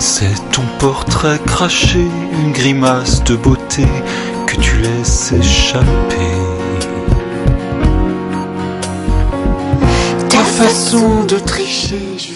C'est ton portrait craché, une grimace de beauté que tu laisses échapper. Ta façon de tricher.